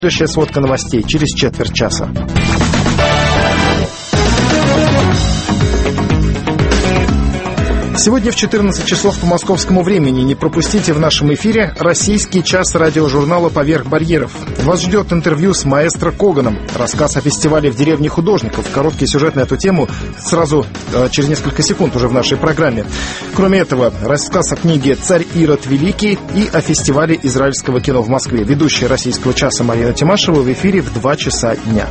Следующая сводка новостей через четверть часа. Сегодня в 14 часов по московскому времени не пропустите в нашем эфире российский час радиожурнала «Поверх барьеров». Вас ждет интервью с маэстро Коганом, рассказ о фестивале в деревне художников, короткий сюжет на эту тему сразу через несколько секунд уже в нашей программе. Кроме этого, рассказ о книге «Царь Ирод Великий» и о фестивале израильского кино в Москве. Ведущая российского часа Марина Тимашева в эфире в 2 часа дня.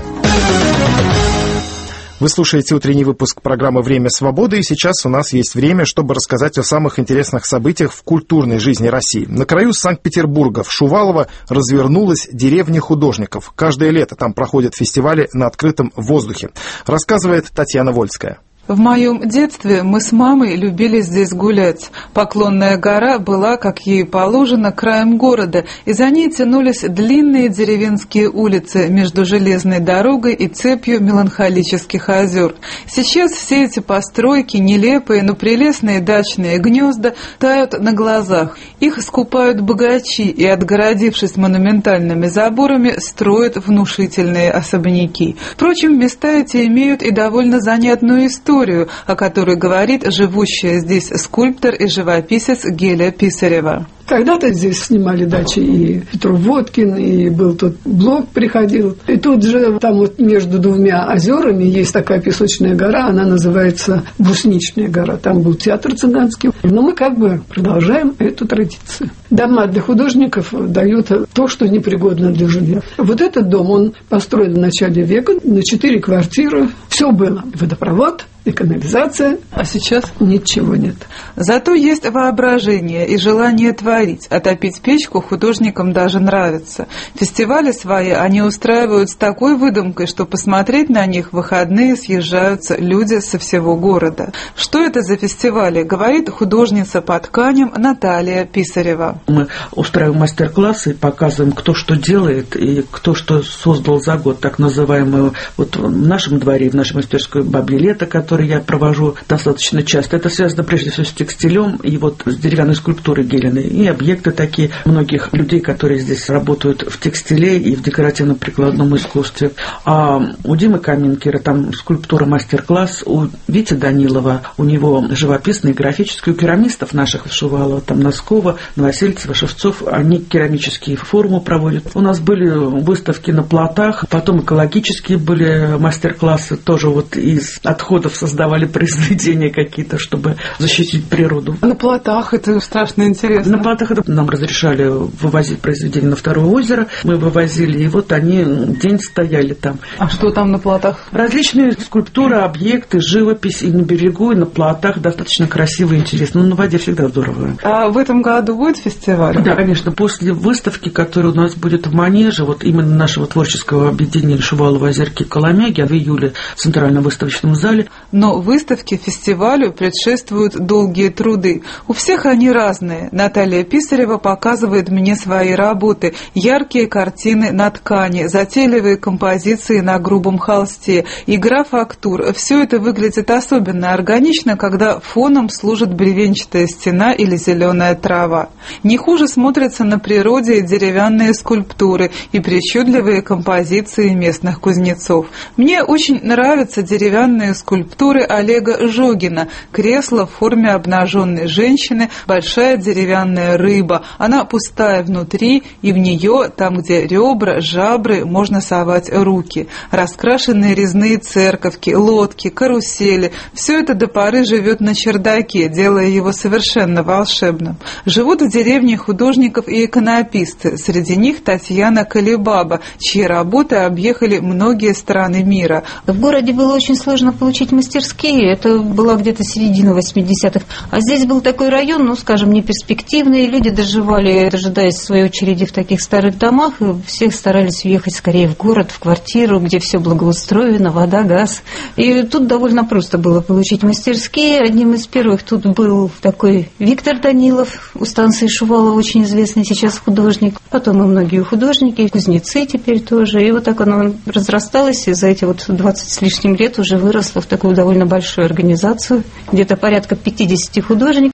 Вы слушаете утренний выпуск программы «Время свободы», и сейчас у нас есть время, чтобы рассказать о самых интересных событиях в культурной жизни России. На краю Санкт-Петербурга, в Шувалово, развернулась деревня художников. Каждое лето там проходят фестивали на открытом воздухе. Рассказывает Татьяна Вольская. В моем детстве мы с мамой любили здесь гулять. Поклонная гора была, как ей положено, краем города, и за ней тянулись длинные деревенские улицы между железной дорогой и цепью меланхолических озер. Сейчас все эти постройки, нелепые, но прелестные дачные гнезда, тают на глазах. Их скупают богачи и, отгородившись монументальными заборами, строят внушительные особняки. Впрочем, места эти имеют и довольно занятную историю, о которой говорит живущая здесь скульптор и живописец Геля Писарева. Когда-то здесь снимали дачи и Петров Водкин, и был тут Блок приходил. И тут же, там вот между двумя озерами есть такая песочная гора, она называется Брусничная гора. Там был театр цыганский. Но мы как бы продолжаем эту традицию. Дома для художников дают то, что непригодно для жилья. Вот этот дом, он построен в начале века на 4 квартиры. Все было. Водопровод и канализация. А сейчас? Ничего нет. Зато есть воображение и желание творить. А топить печку художникам даже нравится. Фестивали свои они устраивают с такой выдумкой, что посмотреть на них в выходные съезжаются люди со всего города. Что это за фестивали, говорит художница по тканям Наталья Писарева. Мы устраиваем мастер-классы, показываем, кто что делает и кто что создал за год. Так называемую, вот в нашем дворе, в нашей мастерской «Бабье лето», который я провожу достаточно часто. Это связано прежде всего с текстилем и вот с деревянной скульптурой Гелиной. И объекты такие многих людей, которые здесь работают в текстиле и в декоративно-прикладном искусстве. А у Димы Каминкера там скульптура мастер-класс, у Вити Данилова, у него живописный, графический, у керамистов наших Шувалова, там Носкова, Новосельцева, Шевцов, они керамические форумы проводят. У нас были выставки на плотах, потом экологические были мастер-классы, тоже вот из отходов создавали произведения какие-то, чтобы защитить природу. На плотах это страшно интересно. На плотах это нам разрешали вывозить произведения на Второе озеро. Мы вывозили, и вот они день стояли там. А что там на плотах? Различные скульптуры, объекты, живопись и на берегу, и на плотах. Достаточно красиво и интересно. Но на воде всегда здорово. А в этом году будет фестиваль? Да, конечно. После выставки, которая у нас будет в Манеже, вот именно нашего творческого объединения Шувалова, Озерки, Коломяги, в июле в Центральном выставочном зале. Но выставке, фестивалю предшествуют долгие труды. У всех они разные. Наталья Писарева показывает мне свои работы. Яркие картины на ткани, затейливые композиции на грубом холсте, игра фактур. Все это выглядит особенно органично, когда фоном служит бревенчатая стена или зеленая трава. Не хуже смотрятся на природе и деревянные скульптуры, и причудливые композиции местных кузнецов. Мне очень нравятся деревянные скульптуры Олега Жогина. Кресло в форме обнаженной женщины, большая деревянная рыба. Она пустая внутри, и в нее, там, где ребра, жабры, можно совать руки. Раскрашенные резные церковки, лодки, карусели. Все это до поры живет на чердаке, делая его совершенно волшебным. Живут в деревне художников и иконописцы. Среди них Татьяна Колебаба, чьи работы объехали многие страны мира. В городе было очень сложно получить мастерские, это была где-то середина 80-х. А здесь был такой район, ну, скажем, неперспективный, люди доживали, дожидаясь своей очереди в таких старых домах, и все старались уехать скорее в город, в квартиру, где все благоустроено, вода, газ. И тут довольно просто было получить мастерские. Одним из первых тут был такой Виктор Данилов, у станции Шувалова, очень известный сейчас художник. Потом и многие художники, и кузнецы теперь тоже. И вот так оно разрасталось, и за эти вот 20 с лишним лет уже выросло в такую довольно большую организацию, где-то порядка 50 художников.